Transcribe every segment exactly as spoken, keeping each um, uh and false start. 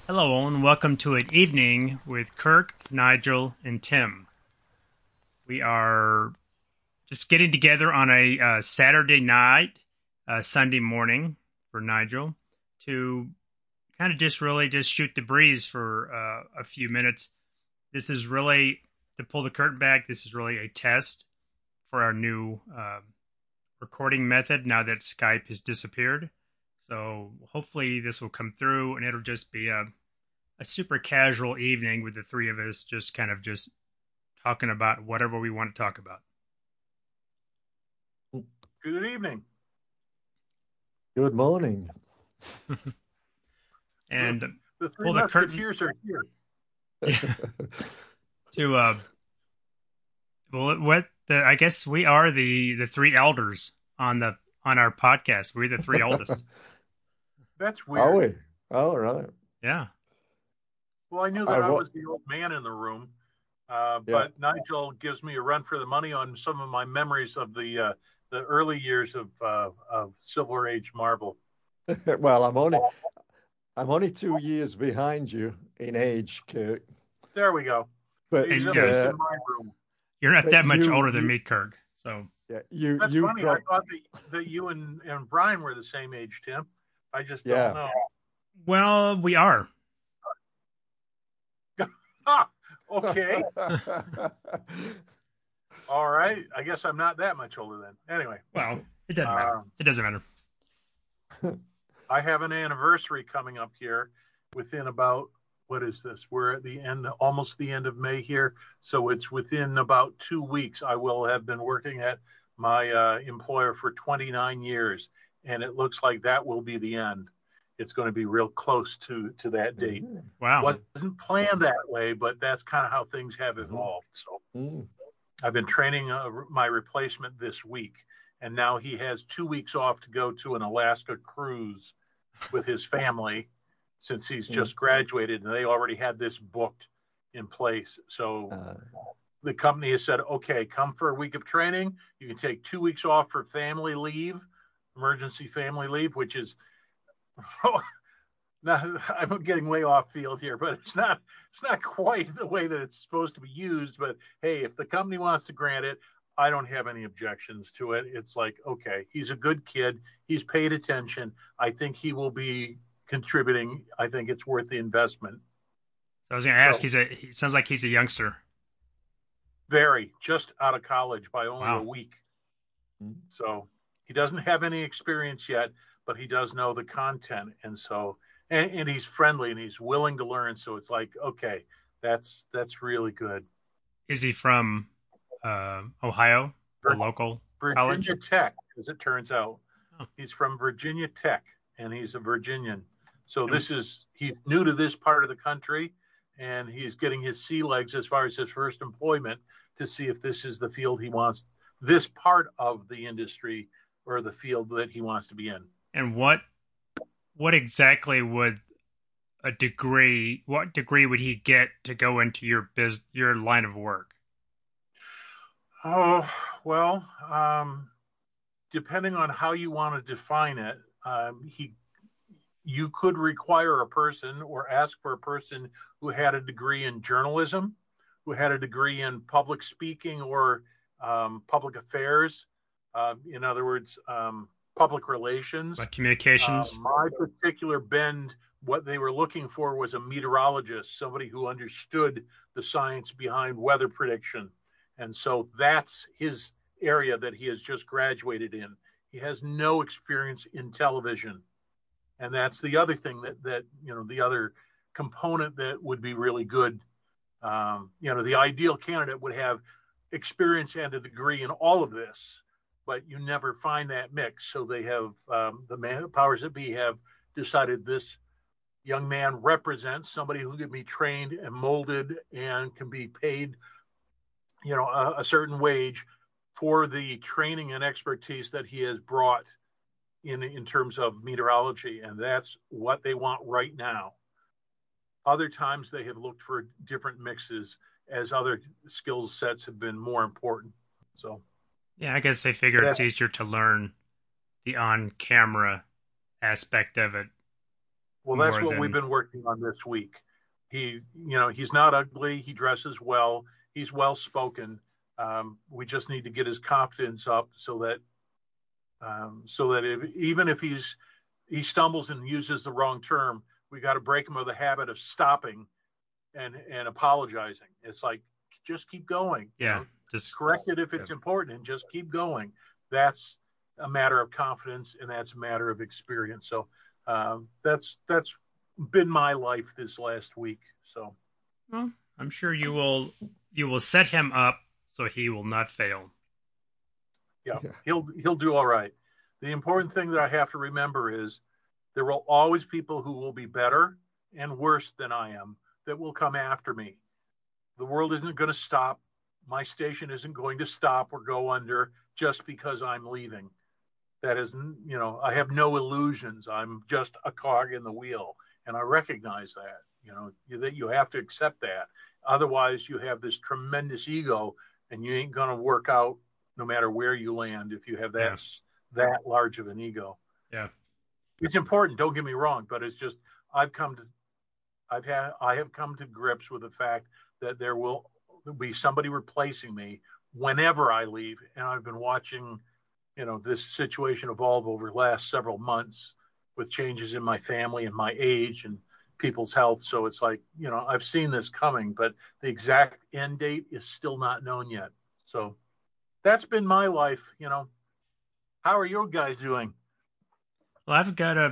Hello, and welcome to an evening with Kirk, Nigel, and Tim. We are just getting together on a uh, Saturday night, uh, Sunday morning for Nigel to kind of just really just shoot the breeze for uh, a few minutes. This is really, to pull the curtain back, this is really a test for our new uh, recording method now that Skype has disappeared. So hopefully this will come through and it'll just be a a super casual evening with the three of us just kind of just talking about whatever we want to talk about. Good evening. Good morning. And the, the three pull the curtain musketeers are here. to uh well what the I guess we are the the three elders on the on our podcast. We're the three oldest. That's weird. Are we? All right. Yeah. Well, I knew that I, I was the old man in the room, uh, Yeah. but Nigel gives me a run for the money on some of my memories of the uh, the early years of uh, of Silver Age Marvel. Well, I'm only I'm only two years behind you in age, Kirk. There we go. But He's And, at uh, least in my room. You're not But that much you- older than you- me, Kirk. So yeah, you That's you funny. prob- I thought that, that you and, and Brian were the same age, Tim. I just Yeah. don't know. well, we are. Ah, okay. All right. I guess I'm not that much older then. Anyway. Well, it doesn't matter. Um, It doesn't matter. I have an anniversary coming up here within about, what is this? We're at the end, almost the end of May here. So it's within about two weeks. I will have been working at my uh, employer for twenty-nine years. And it looks like that will be the end. It's going to be real close to, to that date. Wow. Wasn't planned that way, but that's kind of how things have evolved. So Mm. I've been training uh, my replacement this week. And now he has two weeks off to go to an Alaska cruise with his family since he's just graduated, and they already had this booked in place. So Uh, the company has said, okay, come for a week of training. You can take two weeks off for family leave, emergency family leave, which is not, I'm getting way off field here, but it's not it's not quite the way that it's supposed to be used. But hey, if the company wants to grant it, I don't have any objections to it. It's like, okay, he's a good kid. He's paid attention. I think he will be contributing. I think it's worth the investment. So I was going to ask. So- He's a. He sounds like he's a youngster. Very, just out of college by only Wow. a week. Mm. So he doesn't have any experience yet, but he does know the content. And so, and, and he's friendly and he's willing to learn. So it's like, okay, that's, that's really good. Is he from uh, Ohio? A Vir- local Virginia college? Tech, as it turns out. Oh. He's from Virginia Tech and he's a Virginian. So this is, he's new to this part of the country and he's getting his sea legs as far as his first employment to see if this is the field he wants, this part of the industry or the field that he wants to be in. And what what exactly would a degree? What degree would he get to go into your biz your line of work? Oh, well, um, depending on how you want to define it, um, he, you could require a person or ask for a person who had a degree in journalism, who had a degree in public speaking or um, public affairs. Uh, in other words, um, public relations. Like communications? Uh, my particular bend, what they were looking for was a meteorologist, somebody who understood the science behind weather prediction. And so that's his area that he has just graduated in. He has no experience in television. And that's the other thing that, that you know, the other component that would be really good. Um, you know, the ideal candidate would have experience and a degree in all of this, but you never find that mix. So they have, um, the man, powers that be have decided this young man represents somebody who can be trained and molded and can be paid, you know, a, a certain wage for the training and expertise that he has brought in, in terms of meteorology. And that's what they want right now. Other times they have looked for different mixes as other skill sets have been more important. So, Yeah, I guess they figure Yeah. it's easier to learn the on-camera aspect of it. Well, that's more what we've than been working on this week. He, you know, he's not ugly. He dresses well. He's well spoken. Um, we just need to get his confidence up so that, um, so that if, even if he's he stumbles and uses the wrong term, we got to break him of the habit of stopping and and apologizing. It's like just keep going. You yeah, know, just correct it if yeah. it's important, and just keep going. That's a matter of confidence, and that's a matter of experience. So um, that's that's been my life this last week. So Well, I'm sure you will you will set him up so he will not fail. yeah, Yeah. he'll he'll do all right. The important thing that I have to remember is there will always people who will be better and worse than I am that will come after me. The world isn't going to stop. My station isn't going to stop or go under just because I'm leaving. That is, you know, I have no illusions. I'm just a cog in the wheel, and I recognize that. You know, that you have to accept that. Otherwise, you have this tremendous ego, and you ain't going to work out no matter where you land if you have that Yeah, that large of an ego. yeah, It's important. Don't get me wrong, but it's just I've come to I've had I have come to grips with the fact that there will be somebody replacing me whenever I leave, and I've been watching, you know, this situation evolve over the last several months with changes in my family and my age and people's health. So it's like, you know, I've seen this coming, but the exact end date is still not known yet. So that's been my life, you know. How are you guys doing? well, I've got a.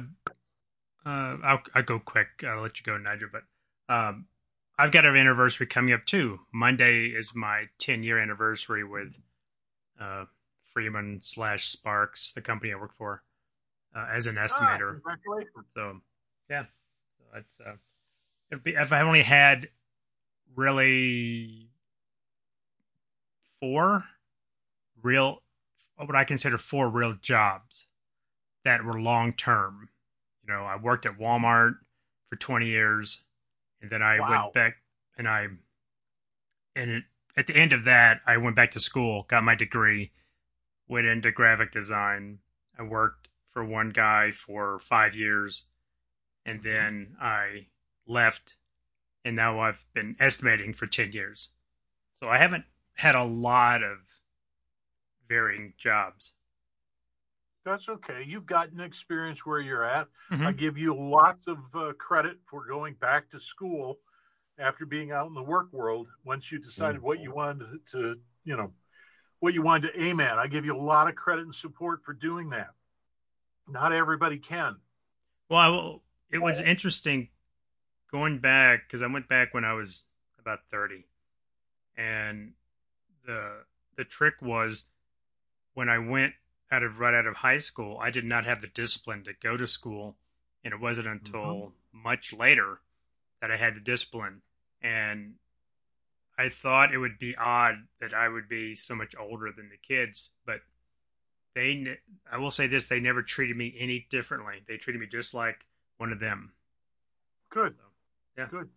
Uh, I'll, I'll go quick. I'll let you go, Nigel. But um, I've got an anniversary coming up too. Monday is my ten year anniversary with uh, Freeman slash Sparks, the company I work for, uh, as an Ah, estimator. congratulations. So yeah, so it's uh, it'd be, if I only had really four real, what I consider four real jobs that were long term. You know, I worked at Walmart for twenty years, and then I went Wow. back and I, and it, at the end of that, I went back to school, got my degree, went into graphic design. I worked for one guy for five years, and then I left, and now I've been estimating for ten years. So I haven't had a lot of varying jobs. That's okay. You've gotten experience where you're at. I Mm-hmm. give you lots of uh, credit for going back to school after being out in the work world. Once you Mm. decided what you wanted to, to, you know, what you wanted to aim at, I give you a lot of credit and support for doing that. Not everybody can. Well, I will, it was interesting going back because I went back when I was about thirty, and the the trick was when I went out of right out of high school, I did not have the discipline to go to school, and it wasn't Mm-hmm. until much later that I had the discipline. And I thought it would be odd that I would be so much older than the kids, but they, I will say this, they never treated me any differently. They treated me just like one of them. Good, So, yeah. good.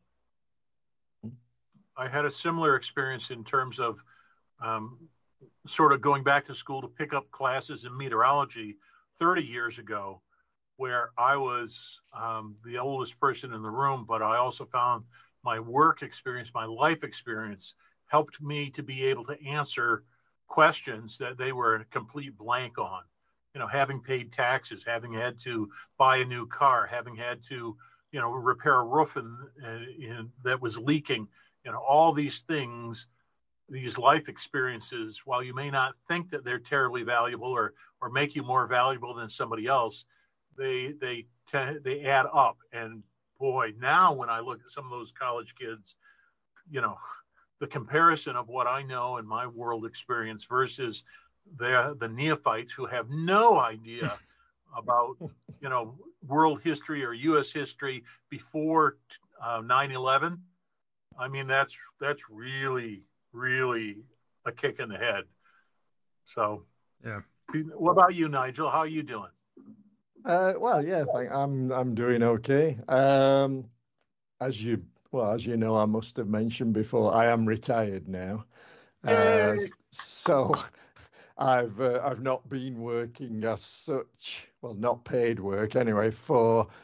I had a similar experience in terms of um, sort of going back to school to pick up classes in meteorology thirty years ago, where I was um, the oldest person in the room, but I also found my work experience, my life experience helped me to be able to answer questions that they were a complete blank on. You know, having paid taxes, having had to buy a new car, having had to, you know, repair a roof in, in, that was leaking, you know, all these things, these life experiences, while you may not think that they're terribly valuable or or make you more valuable than somebody else, they they they add up. And boy, now when I look at some of those college kids, you know, the comparison of what I know and my world experience versus the the neophytes who have no idea about, you know, world history or U S history before uh, nine eleven. I mean, that's that's really really a kick in the head. So, Yeah. what about you, Nigel? How are you doing? Uh, well, yeah, thank, I'm I'm doing okay. Um, as you well as you know, I must have mentioned before, I am retired now. Uh, Yay! so I've uh, I've not been working as such, well, not paid work anyway, for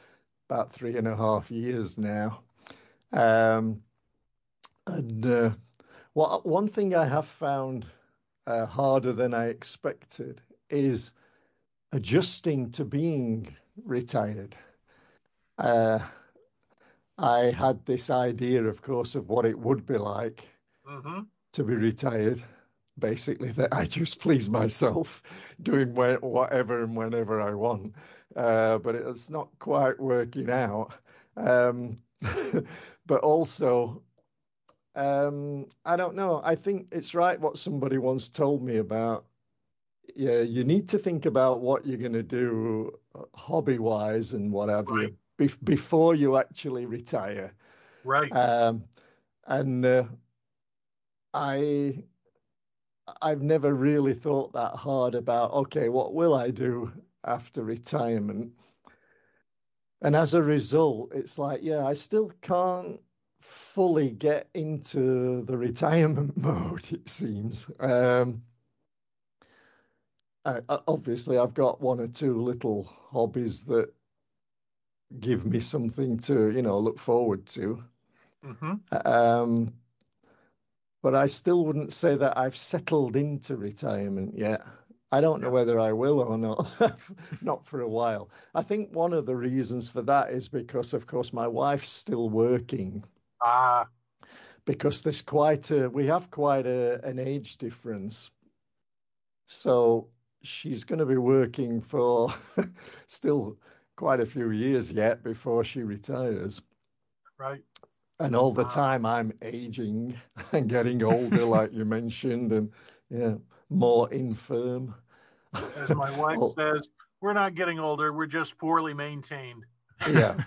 about three and a half years now. Um, and uh, what one thing I have found uh, harder than I expected is adjusting to being retired. Uh, I had this idea, of course, of what it would be like Mm-hmm. to be retired. Basically, that I just please myself, doing wh- whatever and whenever I want. Uh, but it's not quite working out. Um, but also, um, I don't know. I think it's right what somebody once told me about. Yeah, you need to think about what you're going to do hobby wise and what have Right. you be- before you actually retire. Right. Um, and uh, I I've never really thought that hard about, okay, what will I do after retirement? And as a result, it's like, yeah, I still can't fully get into the retirement mode, it seems. Um, I, obviously, I've got one or two little hobbies that give me something to, you know, look forward to. Mm-hmm. Um, but I still wouldn't say that I've settled into retirement yet. I don't know Yeah. whether I will or not, not for a while. I think one of the reasons for that is because, of course, my wife's still working Ah, because there's quite a, we have quite a, an age difference. So she's going to be working for still quite a few years yet before she retires. right. And all the Uh, time I'm aging and getting older, like you mentioned, and yeah, more infirm. as my wife Oh, says, we're not getting older. We're just poorly maintained. yeah.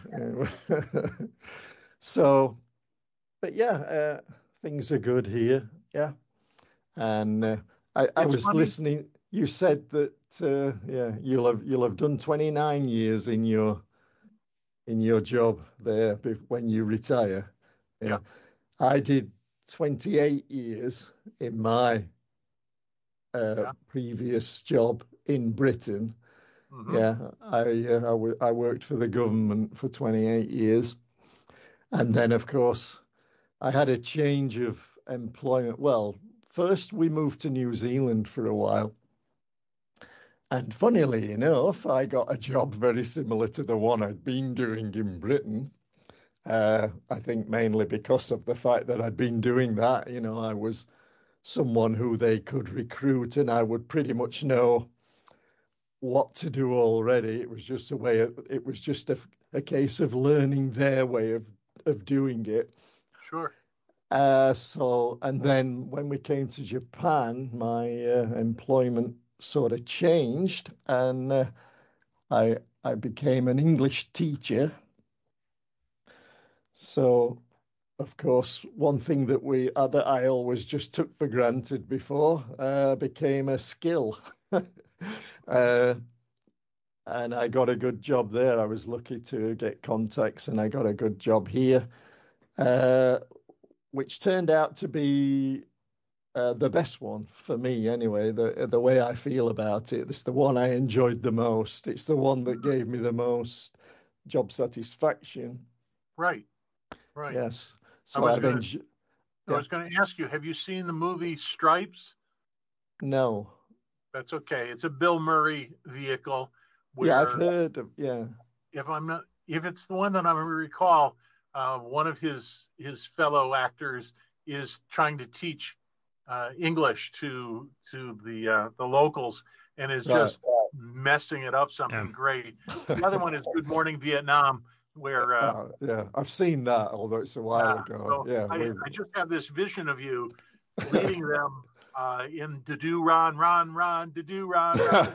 So, but yeah, uh, things are good here. Yeah. And uh, I, I It's was funny. listening. You said that uh, yeah, you'll have you'll have done twenty-nine years in your in your job there when you retire. Yeah. Yeah. I did twenty-eight years in my uh, Yeah. previous job in Britain. Mm-hmm. Yeah, I, uh, I, w- I worked for the government for twenty-eight years. And then, of course, I had a change of employment. Well, first we moved to New Zealand for a while. And funnily enough, I got a job very similar to the one I'd been doing in Britain. Uh, I think mainly because of the fact that I'd been doing that. You know, I was someone who they could recruit, and I would pretty much know what to do already. It was just a way of, it was just a, a case of learning their way of, of doing it. Sure. Uh, so, and then when we came to Japan, my uh, employment sort of changed, and uh, I I became an English teacher. So, of course, one thing that we uh, that I always just took for granted before uh, became a skill. uh, and I got a good job there. I was lucky to get contacts, and I got a good job here, uh, which turned out to be uh, the best one for me anyway. The the way I feel about it, it's the one I enjoyed the most. It's the one that gave me the most job satisfaction. Right. Right. Yes. I So was I've gonna enjoyed. I Yeah. was gonna ask you, have you seen the movie Stripes? No. That's okay. It's a Bill Murray vehicle Yeah, I've where heard of. Yeah. if I'm not if it's the one that I recall, uh, one of his his fellow actors is trying to teach uh, English to to the uh, the locals and is Right. just messing it up Yeah. something great. The other one is Good Morning Vietnam, where uh, Uh, yeah, I've seen that, although it's a while yeah. ago. So Yeah, I we. I just have this vision of you leading them uh, in to do ron ron ron to do ron ron.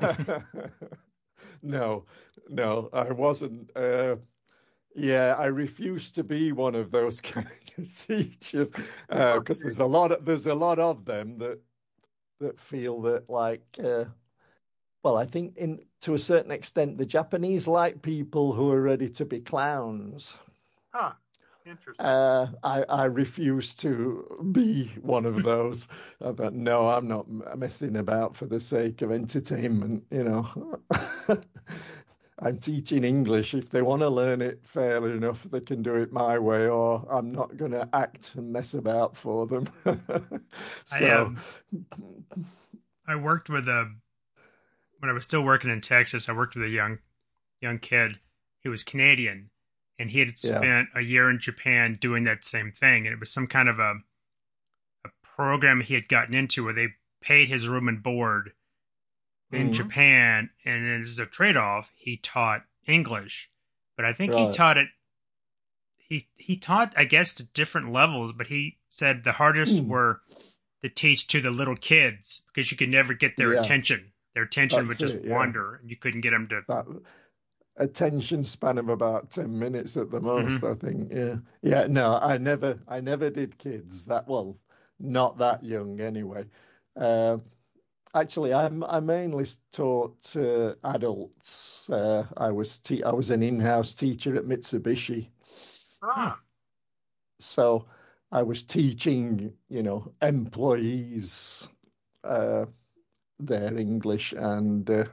No, no, I wasn't. Uh, yeah, I refuse to be one of those kind of teachers because Okay. there's a lot of there's a lot of them that that feel that like. Uh, well, I think in to a certain extent, the Japanese like people who are ready to be clowns. Huh. Interesting. Uh, I, I refuse to be one of those. Uh, but no, I'm not messing about for the sake of entertainment, you know. I'm teaching English. If they want to learn it fairly enough, they can do it my way, or I'm not going to act and mess about for them. I So, um I worked with a when I was still working in Texas. I worked with a young young kid. He was Canadian, and he had yeah. spent a year in Japan doing that same thing. And it was some kind of a a program he had gotten into where they paid his room and board in Mm, Japan, and as a trade off, he taught English. But I think he right. taught it. He he taught, I guess, to different levels. But he said the hardest Mm, were to teach to the little kids because you could never get their yeah, attention. Their attention would that's just it. Yeah. wander, and you couldn't get them to. That attention span of about ten minutes at the most, Mhm. I think. Yeah. Yeah, no, I never I never did kids that well, not that young anyway. Uh, actually, I'm I mainly taught uh, adults. Uh, I was te I was an in-house teacher at Mitsubishi. Oh, Ah, So I was teaching, you know, employees uh, their English, and uh,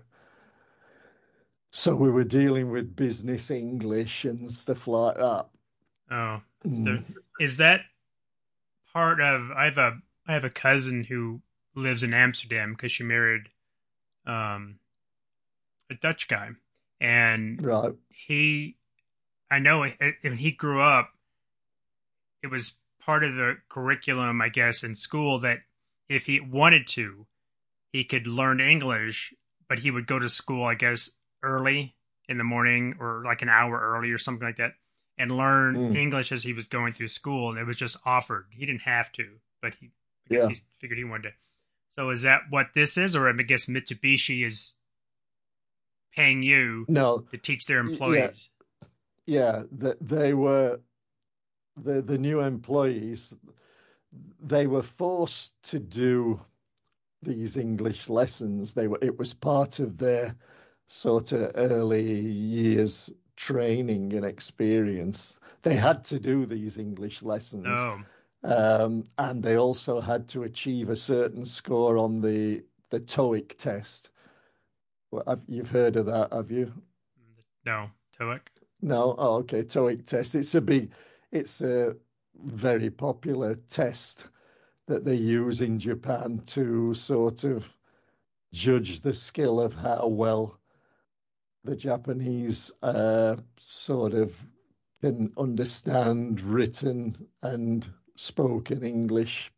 so we were dealing with business English and stuff like that. oh. So Mm. is that part of? I have a I have a cousin who lives in Amsterdam because she married um, a Dutch guy, and Right. he I know it, it, when he grew up, it was part of the curriculum, I guess, in school that if he wanted to, he could learn English, but he would go to school, I guess, early in the morning or like an hour early or something like that and learn Mm. English as he was going through school. And it was just offered. He didn't have to, but he, I guess Yeah. he figured he wanted to. So is that what this is? Or I guess Mitsubishi is paying you No. to teach their y- Yeah. employees? Yeah. That they were the the new employees. They were forced to do these English lessons. They were. It was part of their sort of early years training and experience. They had to do these English lessons, Oh, um, and they also had to achieve a certain score on the the TOEIC test. Well, have, you've heard of that, have you? no, TOEIC. No? Oh, okay. TOEIC test. It's a big, it's a very popular test that they use in Japan to sort of judge the skill of how well the Japanese uh, sort of can understand written and spoken English.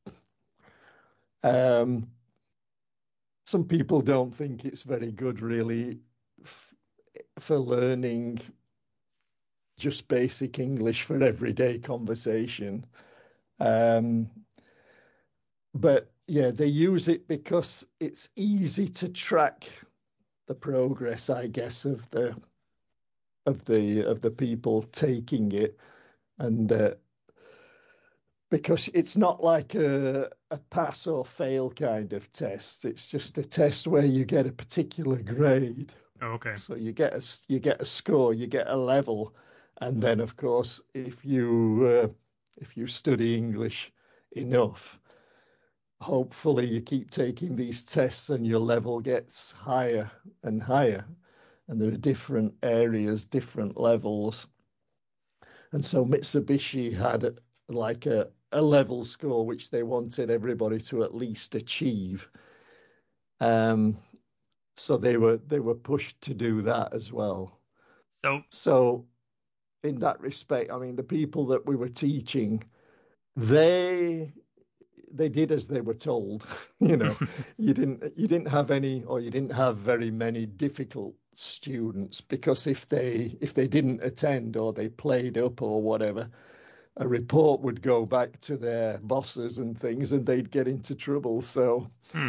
Um, some people don't think it's very good, really, f- for learning just basic English for everyday conversation. Um, but yeah, they use it because it's easy to track the progress, I guess, of the of the of the people taking it, and uh, because it's not like a a pass or fail kind of test. It's just a test where you get a particular grade. Oh, okay. So you get a you get a score, you get a level, and then of course, if you uh, if you study English enough, hopefully you keep taking these tests and your level gets higher and higher. And there are different areas, different levels. And so Mitsubishi had a, like a, a level score which they wanted everybody to at least achieve. Um, so they were they were pushed to do that as well. So, So in that respect, I mean, the people that we were teaching, they they did as they were told. You know, you didn't you didn't have any, or you didn't have very many difficult students, because if they if they didn't attend or they played up or whatever, a report would go back to their bosses and things, and they'd get into trouble. So hmm.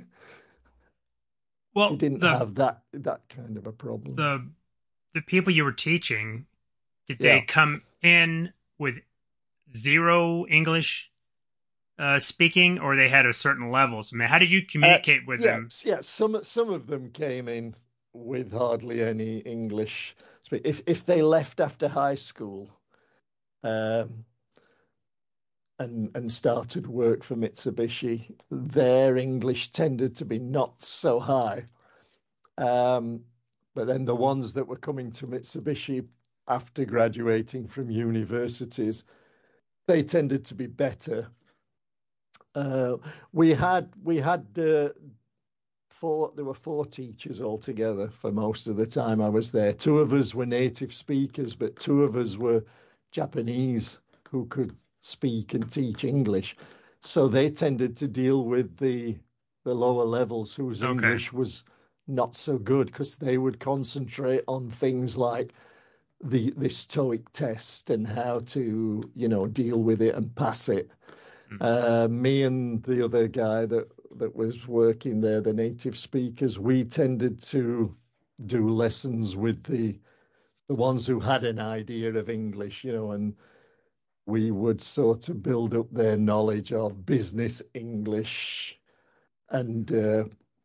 you Well, didn't the have that that kind of a problem. the the people you were teaching, did they Yeah. come in with zero English uh, speaking, or they had a certain level? So, I mean, how did you Uh, communicate with yeah, them? yeah. Some some of them came in with hardly any English. If if they left after high school, um, and and started work for Mitsubishi, their English tended to be not so high. Um, But then the ones that were coming to Mitsubishi after graduating from universities, they tended to be better. Uh, we had we had uh, four. There were four teachers altogether for most of the time I was there. Two of us were native speakers, but two of us were Japanese who could speak and teach English. So they tended to deal with the the lower levels whose Okay. English was not so good, because they would concentrate on things like the this TOEIC test and how to, you know, deal with it and pass it. Mm. Uh, me and the other guy that that was working there, the native speakers, we tended to do lessons with the the ones who had an idea of English, you know, and we would sort of build up their knowledge of business English and uh,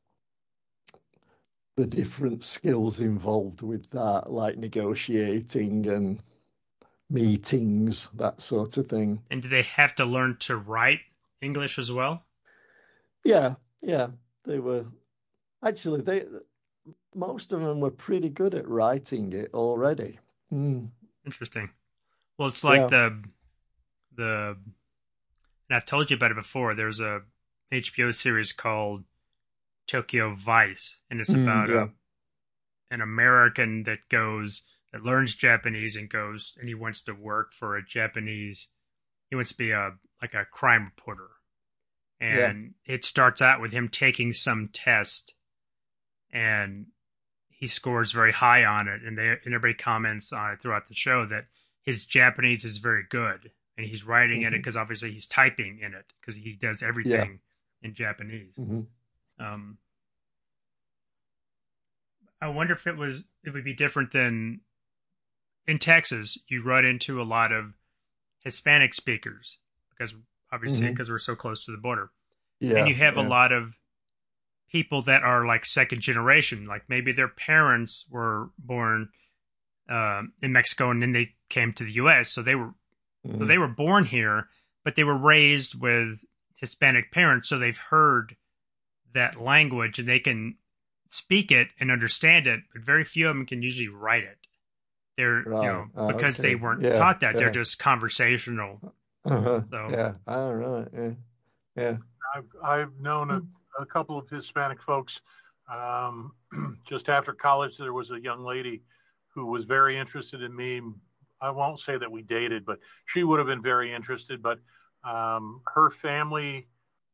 the different skills involved with that, like negotiating and meetings, that sort of thing. And do they have to learn to write English as well? Yeah, yeah, they were actually they most of them were pretty good at writing it already. Mm, Interesting. Well, it's like yeah. the the and I've told you about it before. There's a H B O series called Tokyo Vice, and it's Mm, about yeah. a an American that goes that learns Japanese and goes and he wants to work for a Japanese. He wants to be a like a crime reporter, Yeah. and it starts out with him taking some test, and he scores very high on it, and they and everybody comments on it throughout the show that his Japanese is very good, and he's writing in it hmm because obviously he's typing in it because he does Yeah. everything in Japanese. hmm Um, I wonder if it was it would be different than in Texas. You run into a lot of Hispanic speakers because obviously hmm because we're so close to the border, and Yeah. you have a Yeah. lot of people that are like second generation, like maybe their parents were born um, in Mexico and then they came to the U S. So they were so hmm they were born here, but they were raised with Hispanic parents, so they've heard that language and they can speak it and understand it, but very few of them can usually write it. They're, you Right. know, Ah, because they okay. weren't Yeah. taught that. They're Yeah. just conversational. Uh-huh. So, Yeah. All right. Yeah. Yeah. I've I've known a, a couple of Hispanic folks. Um, just after college, there was a young lady who was very interested in me. I won't say that we dated, but she would have been very interested. But um, her family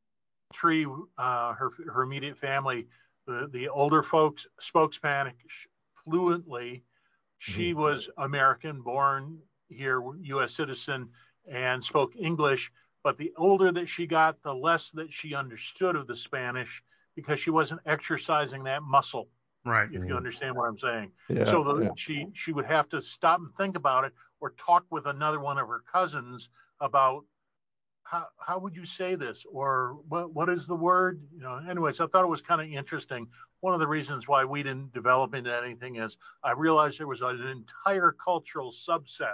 tree, uh, her her immediate family, the the older folks spoke Spanish fluently. hmm She was American, born here, U S citizen, and spoke English. But the older that she got, the less that she understood of the Spanish because she wasn't exercising that muscle, right. if you understand what I'm saying. Yeah. So the, Yeah. she she would have to stop and think about it, or talk with another one of her cousins about how how would you say this, or what what is the word, you know. Anyways, I thought it was kind of interesting. One of the reasons why we didn't develop into anything is I realized there was an entire cultural subset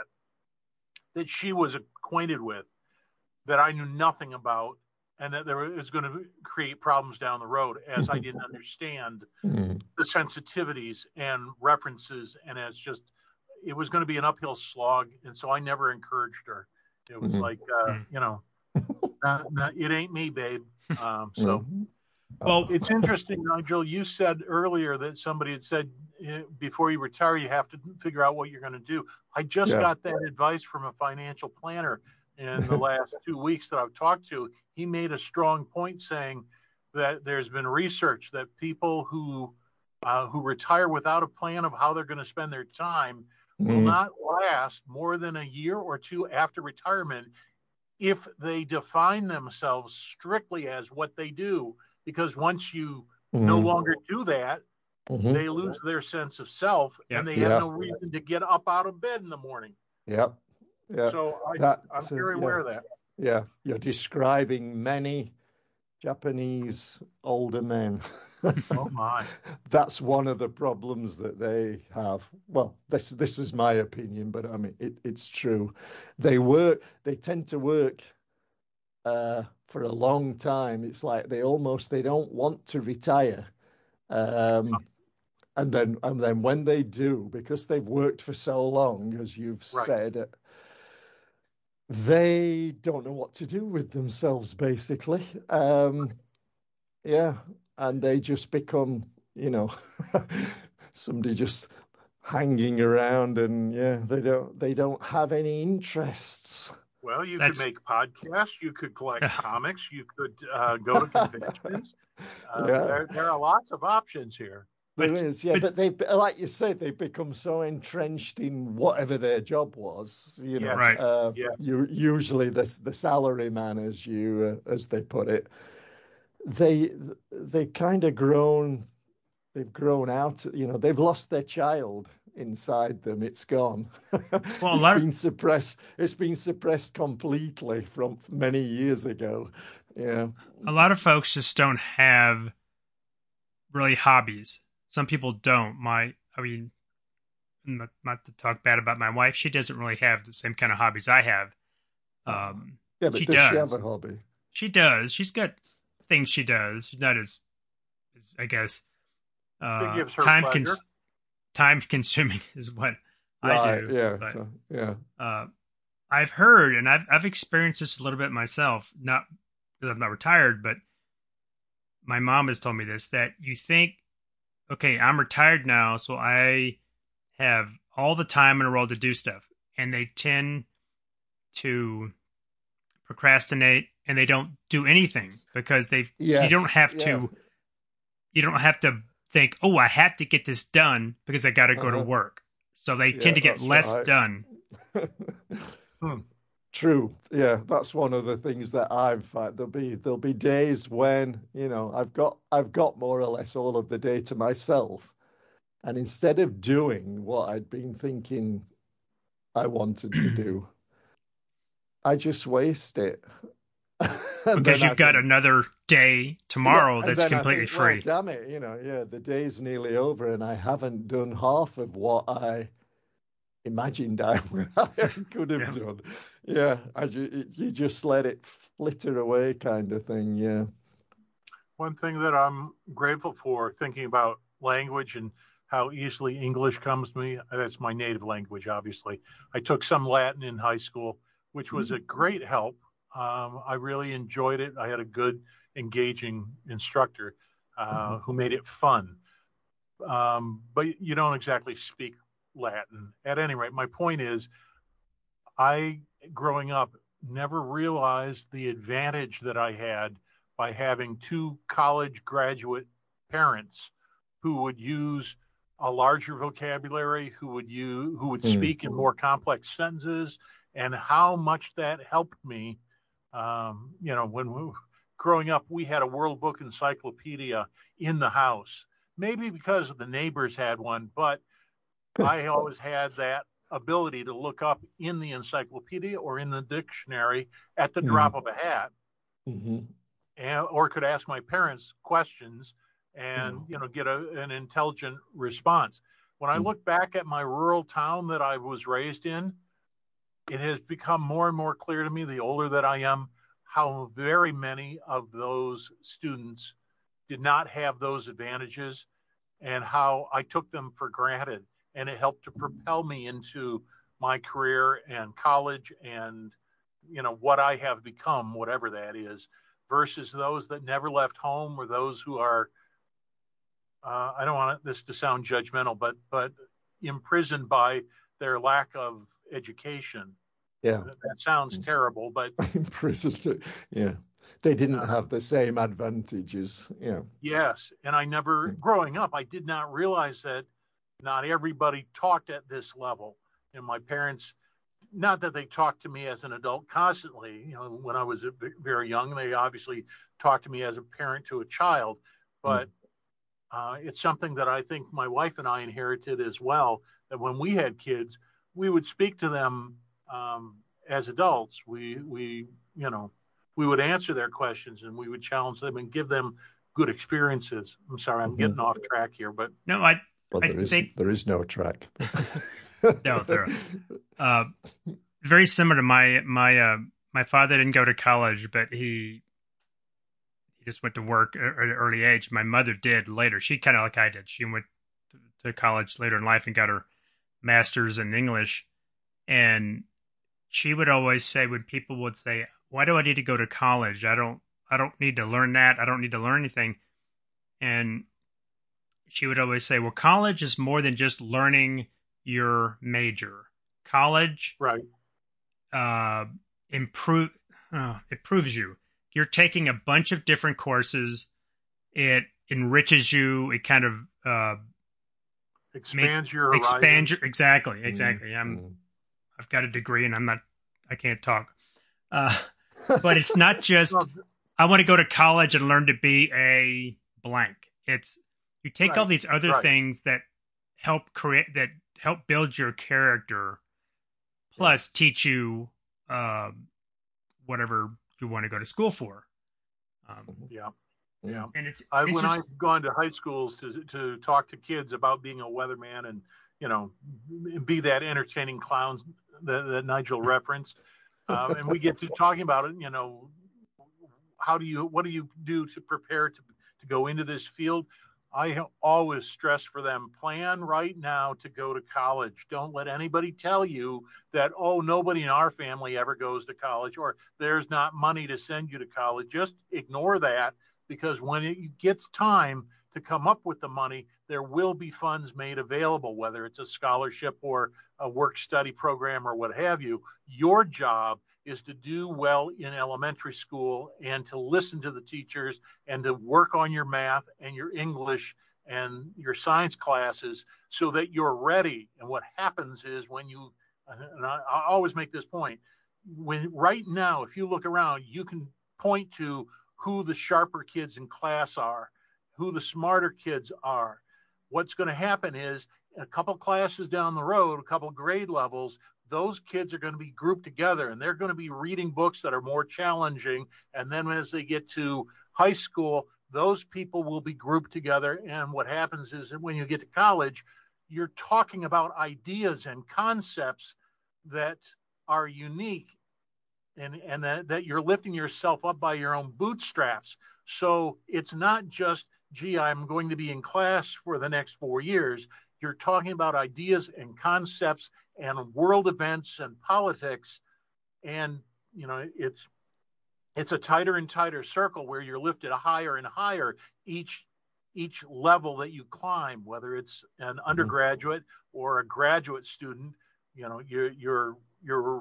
that she was acquainted with that I knew nothing about, and that there was going to create problems down the road as I didn't understand Mm. the sensitivities and references, and as just it was going to be an uphill slog, and so I never encouraged her. It was Mhm. like, uh, Mm. you know, not, not, it ain't me, babe. Um, so Mhm. Well, it's interesting, Nigel. You said earlier that somebody had said eh, before you retire, you have to figure out what you're going to do. I just Yeah. got that advice from a financial planner in the last two weeks that I've talked to. He made a strong point saying that there's been research that people who uh, who retire without a plan of how they're going to spend their time will Mm. not last more than a year or two after retirement if they define themselves strictly as what they do. Because once you no Mm. longer do that, Mhm. they lose their sense of self and yep. they have Yeah. no reason to get up out of bed in the morning. Yeah. Yeah. So I, That. I'm Uh, very yeah. aware of that. Yeah. You're describing many Japanese older men. Oh my. That's one of the problems that they have. Well, this this is my opinion, but I mean it, it's true. They work. They tend to work uh, for a long time. It's like they almost they don't want to retire. Um, and then and then when they do, because they've worked for so long, as you've Right. said, they don't know what to do with themselves, basically. Um, yeah, and they just become, you know, somebody just hanging around, and yeah, they don't they don't have any interests. Well, you could That's make podcasts. You could collect comics. You could uh, go to conventions. Uh, Yeah. there, there are lots of options here. There but is, yeah, but but they've, like you said, they've become so entrenched in whatever their job was. You know, Yes. right. uh, Yeah. you usually the the salary man, as you uh, as they put it. They they've kind of grown. They've grown out. You know, they've lost their child inside them. It's gone. Well, a It's lot of been suppressed. It's been suppressed completely from many years ago. Yeah. a lot of folks just don't have really hobbies. Some people don't. My, I mean, not, not to talk bad about my wife, she doesn't really have the same kind of hobbies I have. Oh. Um, Yeah, but she does she have a does. hobby? She does. She's got things she does. She's not as, as I guess, That uh, gives her time pleasure. cons- time consuming is what I Right. do. Yeah. But so- yeah. uh, I've heard and I've I've experienced this a little bit myself. Not because I'm not retired, but my mom has told me this that you think, okay, I'm retired now, so I have all the time in the world to do stuff, and they tend to procrastinate and they don't do anything because they you don't Yes. have Yeah. to you don't have to think, oh, I have to get this done because I got to go to Uh-huh. work. So they Yeah, tend to get that's less right. done. Hmm. True. Yeah, that's one of the things that I've found. There'll be there'll be days when, you know, I've got I've got more or less all of the day to myself. And instead of doing what I'd been thinking I wanted to do, I just waste it. And Because then I you've got think, another day yeah, tomorrow and that's then I completely think, well, free. damn it, you know, yeah, the day's nearly over and I haven't done half of what I imagined I, I could have Yeah. done. Yeah, I ju- you just let it flitter away, kind of thing. Yeah. One thing that I'm grateful for, thinking about language and how easily English comes to me, that's my native language, obviously. I took some Latin in high school, which was a great help. Um, I really enjoyed it. I had a good, engaging instructor uh, who made it fun. Um, but you don't exactly speak Latin. At any rate, my point is, I, growing up, never realized the advantage that I had by having two college graduate parents who would use a larger vocabulary, who would use, who would Mm. speak in more complex sentences, and how much that helped me. Um, you know, when we, growing up, we had a World Book Encyclopedia in the house. Maybe because the neighbors had one, but I always had that ability to look up in the encyclopedia or in the dictionary at the Mm. drop of a hat, Mm-hmm. and, or could ask my parents questions and Oh. you know get a, an intelligent response. When I Mm. look back at my rural town that I was raised in, it has become more and more clear to me the older that I am how very many of those students did not have those advantages and how I took them for granted. And it helped to propel me into my career and college and, you know, what I have become, whatever that is, versus those that never left home or those who are, uh, I don't want this to sound judgmental, but, but imprisoned by their lack of education. Yeah. That sounds terrible, but Imprisoned. Yeah. They didn't uh, have the same advantages. Yeah. yes. And I never, growing up, I did not realize that not everybody talked at this level. And my parents, not that they talked to me as an adult constantly, you know, when I was very young, they obviously talked to me as a parent to a child, but uh, it's something that I think my wife and I inherited as well, that when we had kids, we would speak to them um, as adults. We, we, you know, we would answer their questions and we would challenge them and give them good experiences. I'm sorry, I'm Mm-hmm. getting off track here, but No, I Well, I there is think there is no track. no, there. Uh, very similar to my my uh, my father didn't go to college, but he he just went to work at an early age. My mother did later. She kind of like I did. She went to to college later in life and got her master's in English. And she would always say, when people would say, why do I need to go to college? I don't, I don't need to learn that. I don't need to learn anything. And she would always say, well, college is more than just learning your major. College, right, uh, improve, uh, it proves you. You're taking a bunch of different courses. It enriches you. It kind of uh, expands make, your horizons. Expands your, exactly, exactly. Mm-hmm. I'm, I've got a degree and I'm not, I can't talk. Uh, but it's not just, I want to go to college and learn to be a blank. It's, you take right. all these other right. things that help create, that help build your character, plus yeah. teach you uh, whatever you want to go to school for. Um, yeah. Yeah. And it's, I, it's when just, I've gone to high schools to to talk to kids about being a weatherman and, you know, be that entertaining clown that, that Nigel referenced, um, and we get to talking about it, you know, how do you, what do you do to prepare to, to go into this field? I always stress for them, plan right now to go to college. Don't let anybody tell you that, oh, nobody in our family ever goes to college, or there's not money to send you to college. Just ignore that, because when it gets time to come up with the money, there will be funds made available, whether it's a scholarship or a work study program or what have you. Your job is to do well in elementary school and to listen to the teachers and to work on your math and your English and your science classes so that you're ready. And what happens is when you, and I, I always make this point, when right now, if you look around, you can point to who the sharper kids in class are, who the smarter kids are. What's going to happen is a couple classes down the road, a couple grade levels, those kids are going to be grouped together and they're going to be reading books that are more challenging. And then as they get to high school, those people will be grouped together. And what happens is that when you get to college, you're talking about ideas and concepts that are unique and, and that, that you're lifting yourself up by your own bootstraps. So it's not just, gee, I'm going to be in class for the next four years. You're talking about ideas and concepts and world events and politics. And, you know, it's, it's a tighter and tighter circle where you're lifted higher and higher each, each level that you climb, whether it's an undergraduate or a graduate student. You know, you're, you're, you're,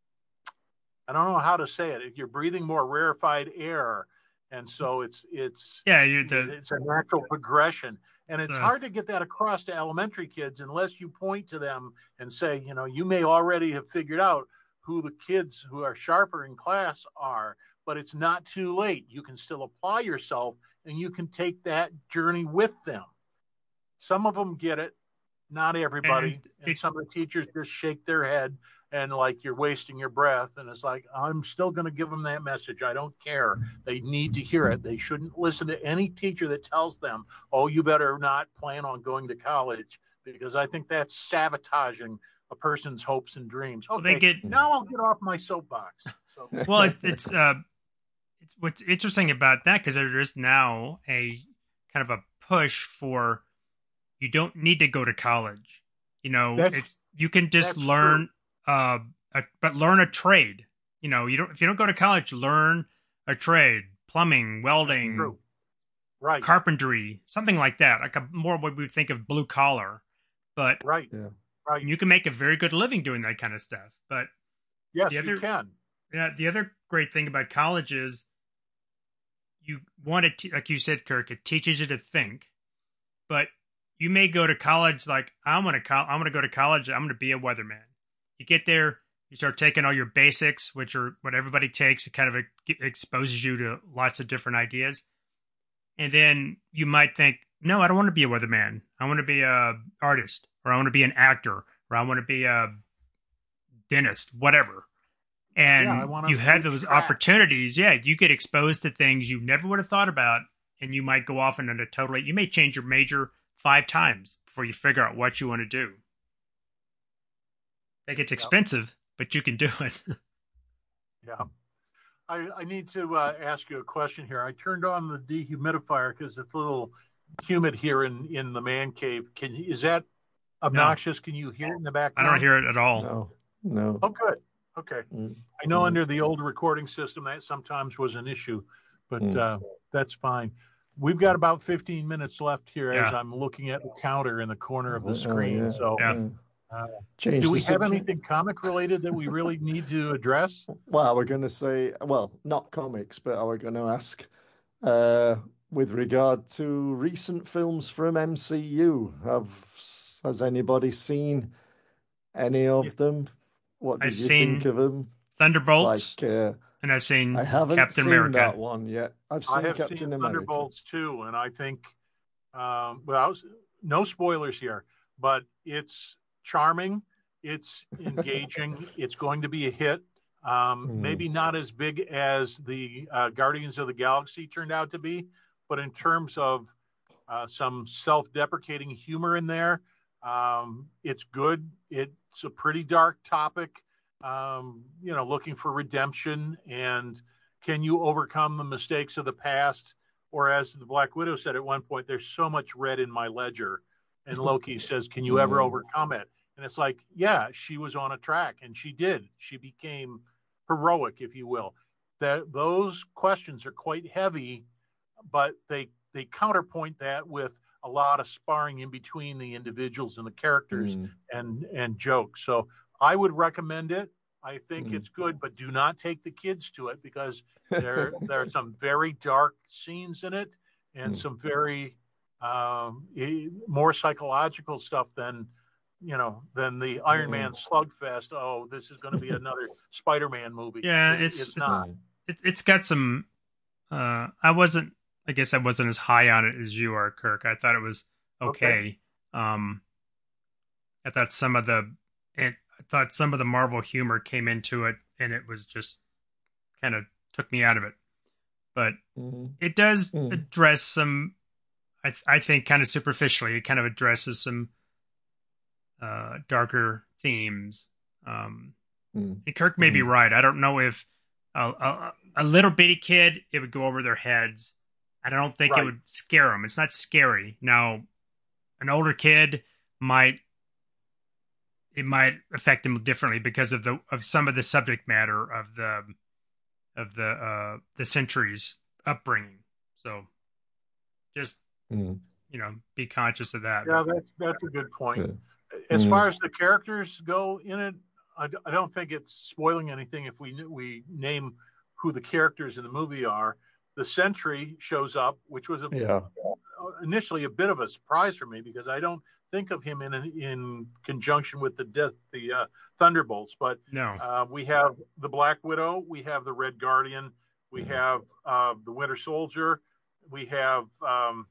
I don't know how to say it. You're breathing more rarefied air. And so it's, it's, yeah, you're the, it's a natural progression. And it's uh, hard to get that across to elementary kids unless you point to them and say, you know, you may already have figured out who the kids who are sharper in class are, but it's not too late. You can still apply yourself and you can take that journey with them. Some of them get it, not everybody. And, and it, some of the teachers just shake their head and like, you're wasting your breath. And it's like, I'm still going to give them that message. I don't care. They need to hear it. They shouldn't listen to any teacher that tells them, oh, you better not plan on going to college, because I think that's sabotaging a person's hopes and dreams. Okay, well, they get, now I'll get off my soapbox. So. Well, it, it's, uh, it's what's interesting about that, because there is now a kind of a push for, you don't need to go to college. You know, that's, it's, you can just learn, true. uh, a, but learn a trade. You know, you don't, if you don't go to college, learn a trade, plumbing, welding, true. Right, carpentry, something like that. Like a more what we would think of blue collar, but right, yeah. right. You can make a very good living doing that kind of stuff. But yes, the other, you can. Yeah, the other great thing about college is you want to, te- like you said, Kirk, it teaches you to think. But you may go to college like, I'm gonna, co- I'm gonna go to college. I'm gonna be a weatherman. You get there, you start taking all your basics, which are what everybody takes. It kind of exposes you to lots of different ideas. And then you might think, no, I don't want to be a weatherman. I want to be a artist, or I want to be an actor, or I want to be a dentist, whatever. And yeah, you have those track. opportunities. Yeah, you get exposed to things you never would have thought about, and you might go off into a totally, you may change your major five times before you figure out what you want to do. It gets expensive, yep. but you can do it. Yeah. I, I need to uh, ask you a question here. I turned on the dehumidifier because it's a little humid here in, in the man cave. Can is that obnoxious? No. Can you hear it in the background? I don't hear it at all. No, no. Oh, good. Okay. Mm. I know mm. under the old recording system that sometimes was an issue, but mm. uh, that's fine. We've got about fifteen minutes left here yeah. as I'm looking at the counter in the corner of the screen. Oh, yeah. So, yeah. Uh, do we have anything comic related that we really need to address? Well, we're going to say, well, not comics, but I was going to ask uh, with regard to recent films from M C U. Have has anybody seen any of yeah. them? What did I've you seen think of them? Thunderbolts, like, uh, and I've seen I haven't Captain seen America. that one yet. I've seen I have Captain seen America. Thunderbolts too, and I think, um, well, no spoilers here, but it's charming, it's engaging, it's going to be a hit. Um, mm. Maybe not as big as the uh, Guardians of the Galaxy turned out to be, but in terms of uh, some self-deprecating humor in there, um, it's good. It's a pretty dark topic, um, you know, looking for redemption and can you overcome the mistakes of the past? Or as the Black Widow said at one point, there's so much red in my ledger. And Loki says, can you ever overcome it? And it's like, yeah, she was on a track and she did. She became heroic, if you will. That those questions are quite heavy, but they they counterpoint that with a lot of sparring in between the individuals and the characters mm. and and jokes. So I would recommend it. I think mm. it's good, but do not take the kids to it because there there are some very dark scenes in it and mm. some very um, more psychological stuff than you know than the Iron mm. Man slugfest. Oh, this is going to be another Spider-Man movie. Yeah, it's it's, it's not. It, it's got some. Uh, I wasn't. I guess I wasn't as high on it as you are, Kirk. I thought it was okay. okay. Um, I thought some of the. It, I thought some of the Marvel humor came into it, and it was just kind of took me out of it. But mm-hmm. it does mm. address some. I I think kind of superficially, it kind of addresses some uh, darker themes. Um, mm. And Kirk may mm. be right. I don't know if a, a, a little bitty kid, it would go over their heads. I don't think right. it would scare them. It's not scary. Now, an older kid might. It might affect them differently because of the of some of the subject matter of the of the uh, the centuries upbringing. So, just mm. you know, be conscious of that. Yeah, that's that's a good point. Yeah. As mm. far as the characters go in it, I, I don't think it's spoiling anything if we we name who the characters in the movie are. The Sentry shows up, which was a, yeah. initially a bit of a surprise for me because I don't think of him in in conjunction with the death, the uh, Thunderbolts. But no, uh, we have the Black Widow, we have the Red Guardian, we mm-hmm. have uh, the Winter Soldier, we have um,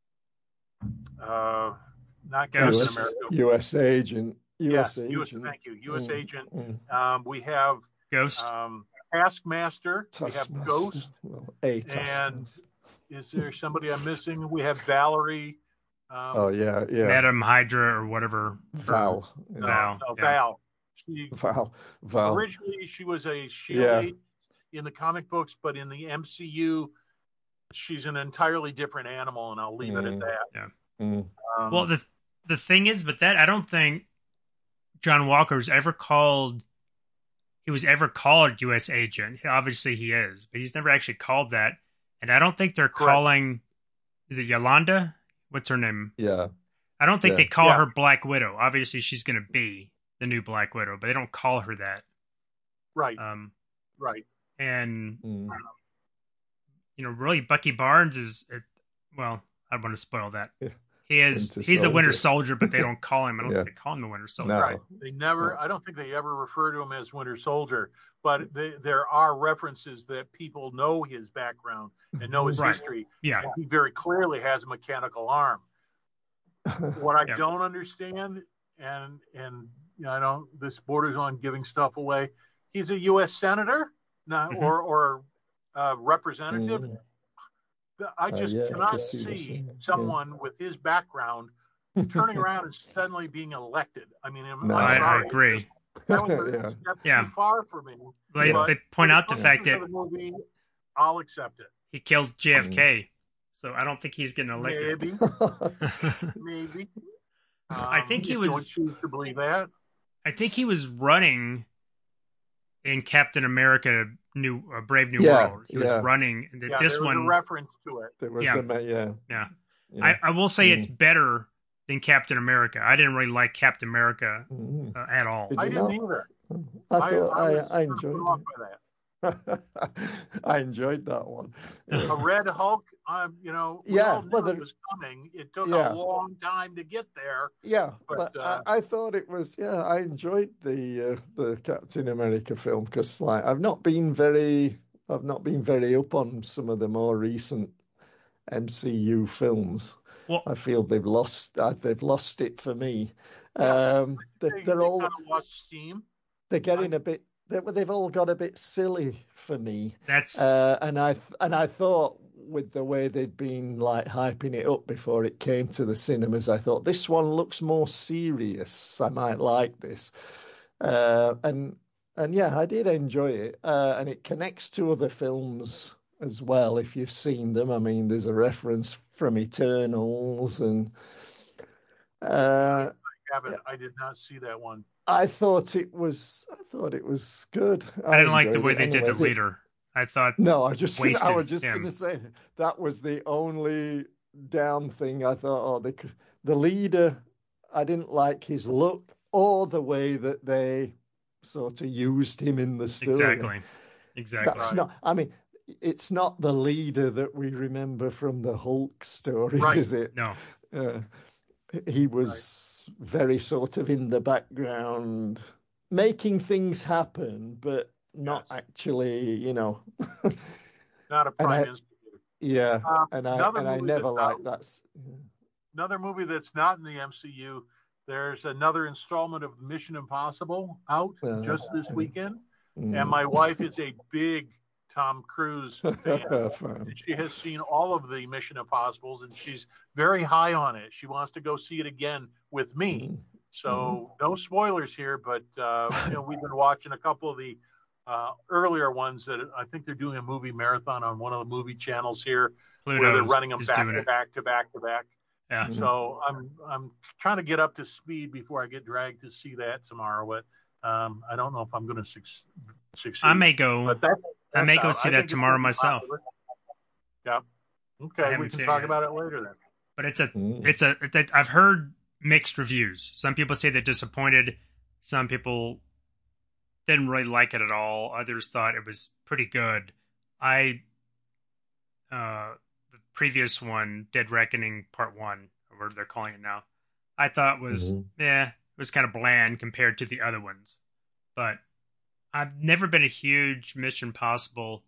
uh, not Captain America, U S Agent, U S yeah, Agent. U S, thank you, U S mm-hmm. Agent. Mm-hmm. Um, we have Ghost, um, Taskmaster, Taskmaster. We have Ghost, well, a and is there somebody I'm missing? We have Valerie. Um, oh yeah, yeah. Madam Hydra or whatever. Val. No, Val. no, yeah. Val. She, Val. Val. Originally, she was a shield yeah. agent in the comic books, but in the M C U, she's an entirely different animal, and I'll leave mm. it at that. Yeah. Mm. Um, well, the the thing is, but that I don't think John Walker was ever called. He was ever called U S Agent. Obviously, he is, but he's never actually called that. And I don't think they're Correct. calling. Is it Yolanda? What's her name? Yeah. I don't think yeah. they call yeah. her Black Widow. Obviously, she's going to be the new Black Widow, but they don't call her that. Right. Um, right. And, mm. you know, really, Bucky Barnes is, it, well, I don't want to spoil that. Yeah. He is, Winter he's the Winter Soldier. Soldier, but they don't call him. I don't yeah. think they call him the Winter Soldier. No. Right. They never, no. I don't think they ever refer to him as Winter Soldier, but they, there are references that people know his background and know his right. history. Yeah. He very clearly has a mechanical arm. What I yeah. don't understand, and and you know, I don't. This borders on giving stuff away. He's a U S senator, not mm-hmm. or or uh, representative. Mm-hmm. I just uh, yeah, cannot see, see someone yeah. with his background turning around and suddenly being elected. I mean, I'm, no, I'm I, I agree. That was a step yeah. too far for me. They, they point out the fact that the movie, I'll accept it. He killed J F K. So I don't think he's getting elected. Maybe, maybe. Um, I think he if was. You would choose to believe that. I think he was running in Captain America: New uh, Brave New Yeah, World. He yeah. was running. The, Yeah, this there was one, a reference to it. There was Yeah. a yeah. yeah. yeah. I, I will say Mm. it's better than Captain America. I didn't really like Captain America Mm. uh, at all. Did I you didn't not? either. I I, thought I, I, was I, kinda enjoyed put off it. by that. I enjoyed that one. A Red Hulk, um, you know, we Yeah, all knew well, the- it was coming. It took Yeah. a long time to get there. Yeah, But, but, uh, I, I thought it was. Yeah, I enjoyed the uh, the Captain America film because, like, I've not been very, I've not been very up on some of the more recent M C U films. Well, I feel they've lost, uh, they've lost it for me. Yeah, Um, they, they, they're they all kind of lost steam. they're getting a bit. They, they've all got a bit silly for me. that's Uh, and I and I thought with the way they'd been like hyping it up before it came to the cinemas, I thought this one looks more serious. I might like this. Uh, and and yeah, I did enjoy it. Uh, and it connects to other films as well, if you've seen them. I mean, there's a reference from Eternals, and uh, I haven't. I did not see that one. I thought it was. I thought it was good. I didn't like the enjoyed way it they anyway. did the leader. I thought No, I was just gonna, I wasted was just him. going to say that was the only down thing. I thought, oh, they could, the leader, I didn't like his look or the way that they sort of used him in the story. exactly, exactly. That's Right. not. I mean, it's not the leader that we remember from the Hulk stories, Right. is it? No, Uh, he was very sort of in the background, making things happen, but not Yes. actually, you know. Not a And prime I- instigator. Yeah, Um, and I another and I movie never that's liked out- that. s- Another movie that's not in the M C U. There's another installment of Mission Impossible out Uh, just this uh, weekend, mm. and my wife is a big Tom Cruise fan. Fun. She has seen all of the Mission Impossibles, and she's very high on it. She wants to go see it again with me. Mm. So no spoilers here, but uh, you know, we've been watching a couple of the uh, earlier ones that I think they're doing a movie marathon on one of the movie channels here, where they're Pluto running them is back doing to it. back to back to back. Yeah, Mm. So I'm I'm trying to get up to speed before I get dragged to see that tomorrow. But um, I don't know if I'm going to succeed. I may go. But that, I may go out. see I that think it's tomorrow gonna be myself. popular. Yeah. I Okay, haven't we can seen it talk yet. about it later then. But it's a, Mm. it's a. That I've heard mixed reviews. Some people say they're disappointed. Some people didn't really like it at all. Others thought it was pretty good. I, uh, the previous one, Dead Reckoning Part One, or whatever they're calling it now, I thought was Mhm. yeah, it was kind of bland compared to the other ones. But I've never been a huge Mission Impossible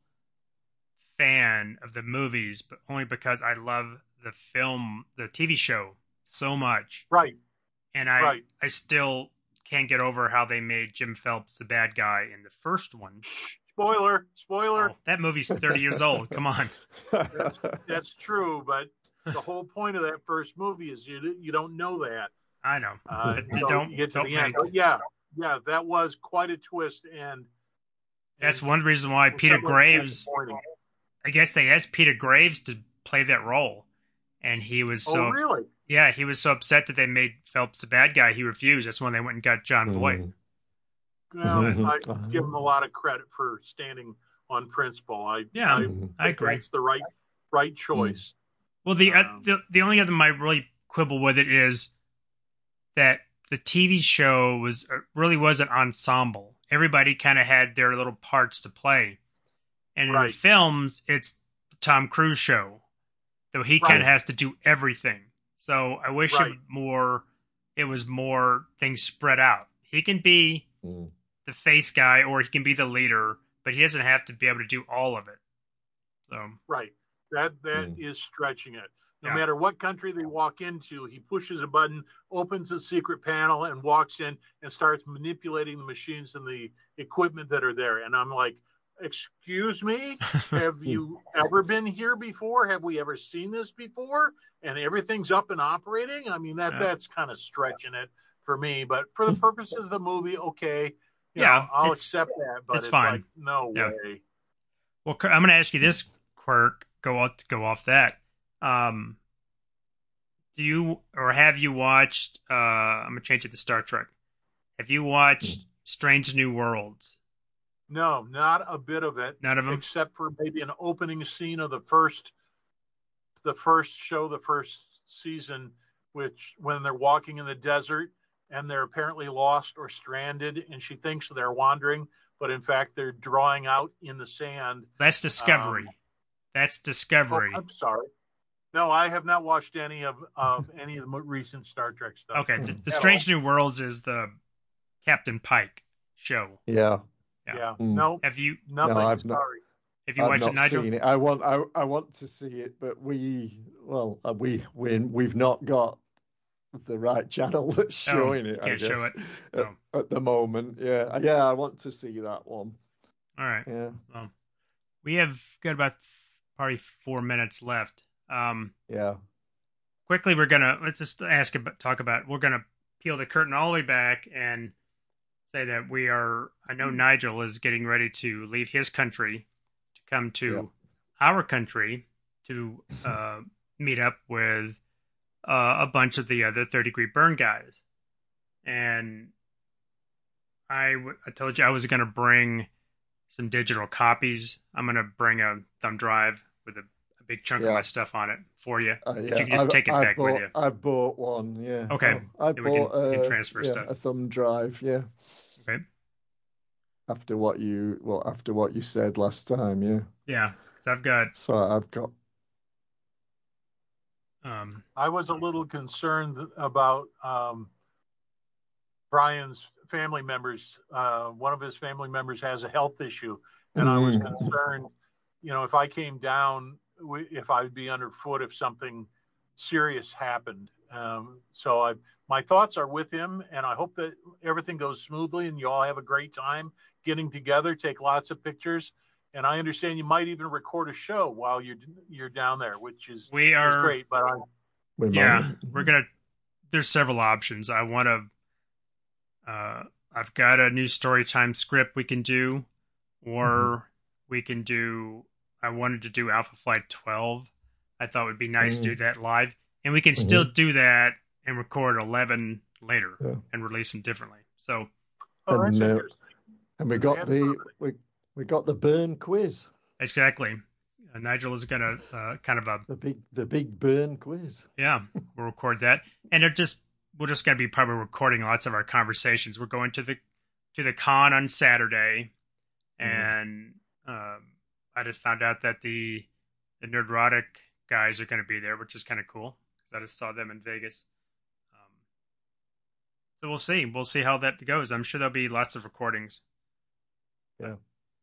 fan of the movies, but only because I love the film, the T V show so much, Right. and I Right. I still can't get over how they made Jim Phelps the bad guy in the first one. Spoiler. Spoiler. Oh, that movie's thirty years old. Come on. That's true, but the whole point of that first movie is you you don't know that. I know. Uh, But until don't- you get to don't the end. make- But yeah, yeah, that was quite a twist, and That's and one reason why for Peter some reason Graves. disappointing. I guess they asked Peter Graves to play that role, and he was so Oh, really? yeah, he was so upset that they made Phelps the bad guy. He refused. That's when they went and got John Voight. Mm. Well, I give him a lot of credit for standing on principle. I Yeah, I, Mhm. I agree. That's the right right choice. Well, the, uh, Um, the the only other my really quibble with it is that the T V show was uh, really was an ensemble. Everybody kind of had their little parts to play, and in Right. the films, it's the Tom Cruise show, though he Right. kind of has to do everything. So I wish Right. it more. It was more things spread out. He can be Mm. the face guy, or he can be the leader, but he doesn't have to be able to do all of it. So Right. That that Mm. is stretching it. No Yeah. matter what country they walk into, he pushes a button, opens a secret panel, and walks in and starts manipulating the machines and the equipment that are there. And I'm like, excuse me, have you ever been here before? Have we ever seen this before? And everything's up and operating? I mean, that Yeah. that's kind of stretching it for me. But for the purposes of the movie, okay. You Yeah, know, I'll it's- accept that, but it's it's, fine. like, no Yeah. way. Well, Kurt, I'm going to ask you this, Quirk. Go off, go off that. Um, do you or have you watched? Uh, I'm gonna change it to Star Trek. Have you watched Strange New Worlds? No, not a bit of it, None of them. except for maybe an opening scene of the first, the first show, the first season, which when they're walking in the desert and they're apparently lost or stranded, and she thinks they're wandering, but in fact they're drawing out in the sand. That's Discovery. Um, That's oh, Discovery. I'm sorry. No, I have not watched any of, of any of the mo- recent Star Trek stuff. Okay, the, the at Strange all. New Worlds is the Captain Pike show. Yeah. Yeah. Yeah. Mm. No, Have you nothing. No, I've not. Sorry. have you I've watched it, not Nigel? seen it. I want. I, I want to see it, but we. Well, uh, we we we've not got the right channel that's showing Oh, it. I can't guess show it. at, Oh. at the moment. Yeah. Yeah. I want to see that one. All right. Yeah. Well, we have got about probably four minutes left. Um, Yeah. quickly, we're gonna let's just ask about talk about. We're gonna peel the curtain all the way back and say that we are. I know Nigel is getting ready to leave his country to come to Yeah. our country to uh, meet up with uh, a bunch of the other third degree burn guys. And I, w- I told you I was going to bring some digital copies. I'm going to bring a thumb drive with a, a big chunk of Yeah. my stuff on it for you. Uh, But yeah. you can just I, take it I back bought, with you. I bought one. Yeah. Okay. Oh, I Yeah, we can- bought we can a, transfer yeah, stuff. a thumb drive. Yeah. Okay. After what you well after what you said last time. Yeah. Yeah. 'Cause I've got. So I've got. Um, I was a little concerned about um, Brian's family members. Uh, one of his family members has a health issue, and I was Mm. concerned, you know, if I came down, if I'd be underfoot if something serious happened. Um, so I, my thoughts are with him, and I hope that everything goes smoothly and you all have a great time getting together, take lots of pictures. And I understand you might even record a show while you're you're down there, which is, we is are. great. But I, We Yeah, might. we're gonna. There's several options. I want to. Uh, I've got a new story time script we can do, or Mhm. we can do. I wanted to do Alpha Flight twelve. I thought it would be nice to do Mm. that live, and we can Mhm. still do that and record eleven later Yeah. and release them differently. So oh, that's And, uh, interesting. And we I got hadn't the thought of it. we we got the burn quiz, exactly, uh, Nigel is gonna uh, kind of a the big the big burn quiz. yeah. We'll record that, and it just we're just gonna be probably recording lots of our conversations. We're going to the to the con on Saturday, and um, I just found out that the the Nerdrotic guys are going to be there, which is kind of cool because I just saw them in Vegas. Um, so we'll see. We'll see how that goes. I'm sure there'll be lots of recordings. Yeah.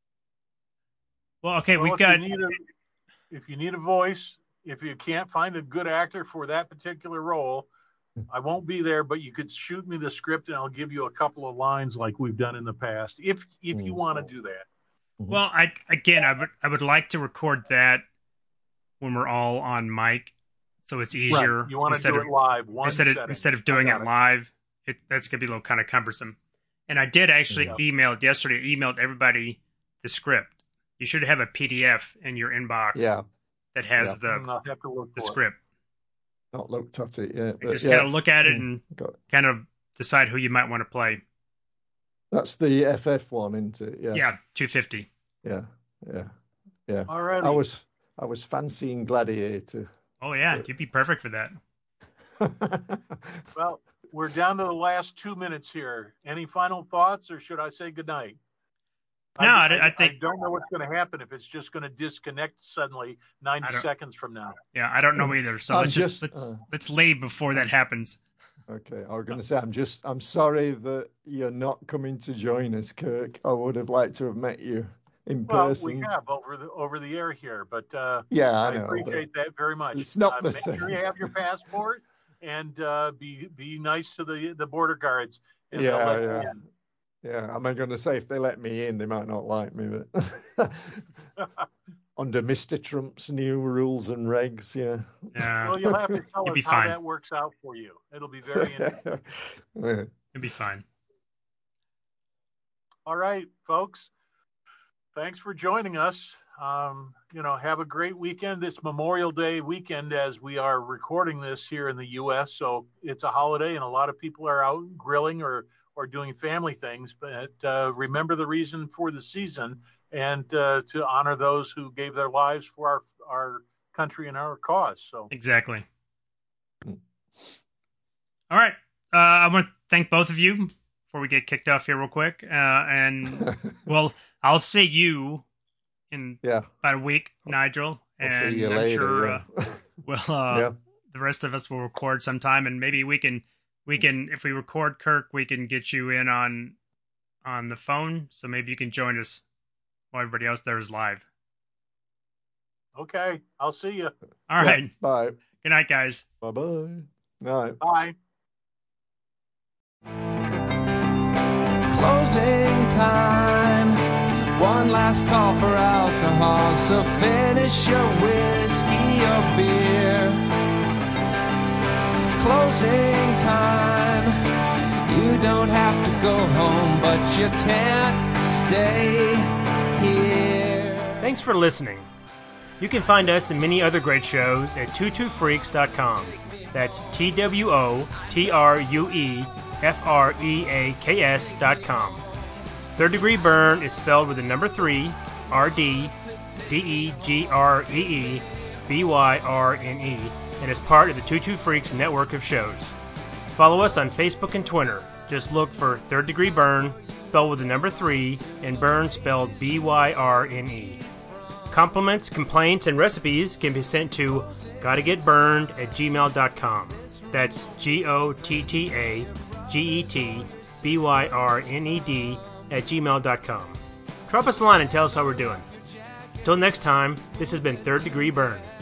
Well, okay, Well, we've if got. you need a, if you need a voice, if you can't find a good actor for that particular role, I won't be there, but you could shoot me the script and I'll give you a couple of lines like we've done in the past, if if you Mm. want to do that. Well, I again, I would I would like to record that when we're all on mic, so it's easier. Right. You want to instead do of it live, one instead of setting. instead of I doing got it live. It, that's gonna be a little kind of cumbersome. And I did actually Yeah. email yesterday. Emailed everybody the script. You should have a P D F in your inbox Yeah, that has Yeah. the Mm, I'll have to look the for it. script. not looked at it yet, And but just yeah, kind of look at it Mm. and got, kind of decide who you might want to play. that's the F F one, isn't it? Yeah, Yeah, two fifty. yeah, yeah, yeah. All right. I was I was fancying Gladiator. Oh yeah, But- you'd be perfect for that. Well, we're down to the last two minutes here. Any final thoughts, or should I say goodnight? No, I- I think- I don't know what's going to happen if it's just going to disconnect suddenly ninety I don't- seconds from now. Yeah, I don't know either. So I'm let's just, just, let's uh, let's leave before that happens. Okay, I was going to say I'm just I'm sorry that you're not coming to join us, Kirk. I would have liked to have met you in Well, person. we have over the over the air here, but uh, Yeah, I, I know. but- appreciate that very much. it's not uh, the make same. sure you have your passport and uh, be be nice to the the border guards. And they'll Yeah, let you yeah. in. Yeah, am I going to say if they let me in, they might not like me, but under Mister Trump's new rules and regs, yeah. Yeah, Well, you'll have to tell You'll us be how fine. that works out for you. It'll be very interesting. Yeah. it'd be fine. All right, folks. Thanks for joining us. Um, you know, have a great weekend. This Memorial Day weekend, as we are recording this here in the U S, so it's a holiday, and a lot of people are out grilling or or doing family things. But uh, remember the reason for the season, and uh, to honor those who gave their lives for our our country and our cause. So exactly. All right. Uh, I want to thank both of you before we get kicked off here real quick. Uh, and, well, I'll see you in yeah. about a week, Nigel. I'll and see you I'm later, sure yeah. uh, well, uh, yeah. the rest of us will record sometime. And maybe we can, we can, if we record Kirk, we can get you in on on the phone. So maybe you can join us while everybody else there is live. Okay. I'll see you. All yeah, right. Bye. Good night, guys. Bye-bye. Night. Bye. Closing time. One last call for alcohol, so finish your whiskey or beer. Closing time. You don't have to go home, but you can't stay here. Thanks for listening. You can find us and many other great shows at two two freaks dot com. That's T W O T R U E F R E A K S dot com. Third Degree Burn is spelled with the number three, R D D E G R E E B Y R N E, and is part of the two two Freaks network of shows. Follow us on Facebook and Twitter. Just look for Third Degree Burn, spelled with the number three, and Burn spelled B Y R N E. Compliments, complaints, and recipes can be sent to gottagetburned at gmail dot com. That's G O T T A G E T B Y R N E D at gmail dot com. Drop us a line and tell us how we're doing. Until next time, this has been Third Degree Burn.